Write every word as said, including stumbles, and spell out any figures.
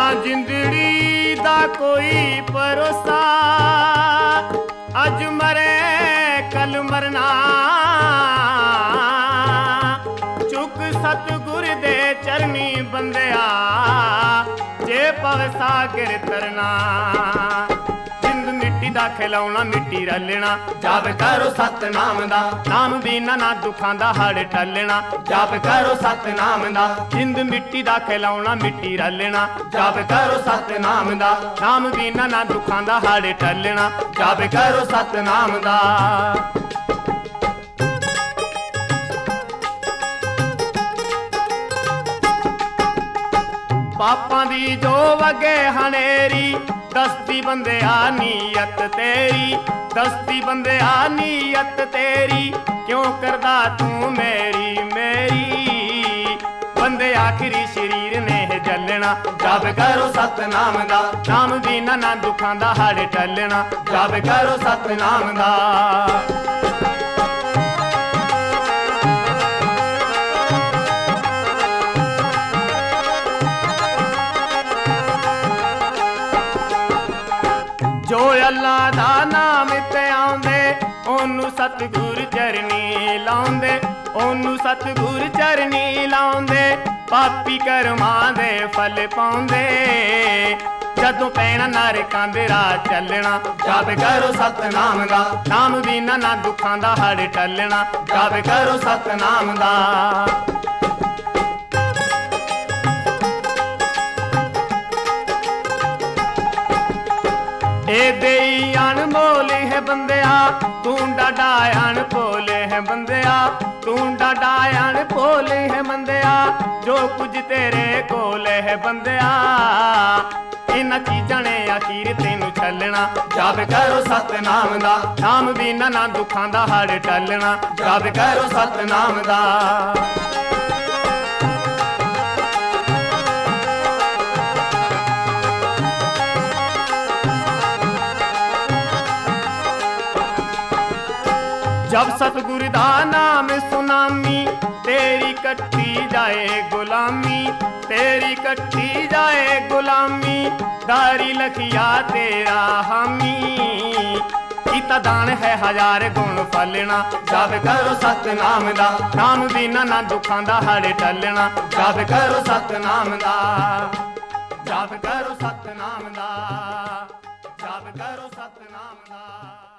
जिंदड़ी दा कोई भरोसा, अज मरे कल मरना। चुक सतगुर दे चरनी बंदिया, जे पव सागर तरना। जिंद मिट्टी दा खिलौना मिट्टी रलना, जाप करो सतनाम दा। नाम बिना ना दुखां दा हड़ टलना, जाप करो सतनाम दा। जिंद मिट्टी दा खिलौना मिट्टी रलना, जाप करो सतनाम दा। नाम बिना ना दुखां दा हड़ टलना, जाप करो सतनाम दा। पापां दी जो वगे हनेरी, दसदी बंदिया नीयत तेरी। दसदी बंदिया नीयत तेरी, क्यों करदा तू मेरी मेरी। बंदे आखिरी शरीर ने जलना, जाप करो सतनाम दा। नाम बिना ना दुखां दा हड़ टलना, जाप करो सतनाम दा। जो अल्लाह दा नाम ते आंदे, ओनू सतगुर चरनी लाउंदे। ओनू सतगुर चरनी लाउंदे, पापी कर्मां दे फल पाउंदे। जदों पैना नरकां दे राह चलना, जाप करो सतनाम दा। नाम बिना ना दुखां दा हड़ टलना, जाप करो सतनाम दा। ए देई अनमोल है बंदिया, तू डाडा अनभोल है बंदिया। तू डाडा अनभोल है बंदिया, जो कुछ तेरे कोल है बंदिया। इन्हां चीजां ने आखिर तेनू छलना, जाप करो सतनाम दा। नाम बिना ना दुखां दा हड़ टलना, जाप करो सतनाम दा। जब सतगुर दा नाम सुनामी, तेरी कट्टी जाए गुलामी। तेरी कट्टी जाए गुलामी, दारी लखिया तेरा हामी। कीता दान है हजार गुण फलना, जाप करो सतनाम दा। नाम बिना ना दुखां दा हड़ टलना, जाप करो सतनाम दा। जाप करो सतनाम दा, जाप करो सतनाम दा।